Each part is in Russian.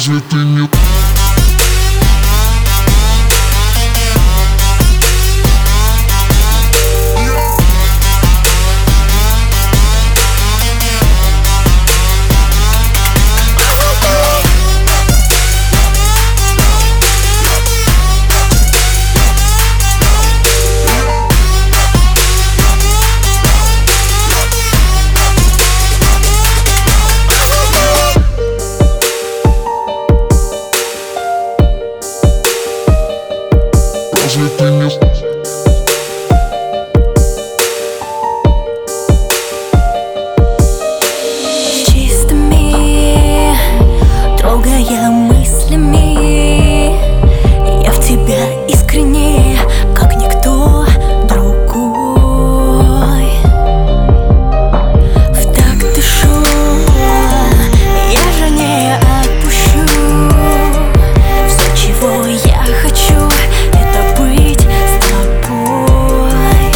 Разве ты не... Разве ты не... Чистыми, трогая мыслями, я в тебя искренне, как никто другой. В такт дышу, я же не отпущу. Все, чего я хочу, это быть с тобой.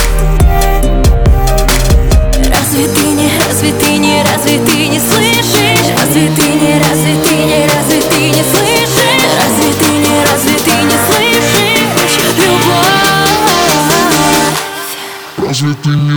Разве ты не, разве ты не, разве ты не слышишь? Разве ты не, разве ты не, разве ты не слышишь? Разве ты не, разве ты не слышишь? Любовь. Разве ты не...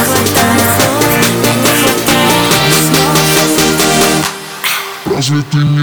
Разве ты не...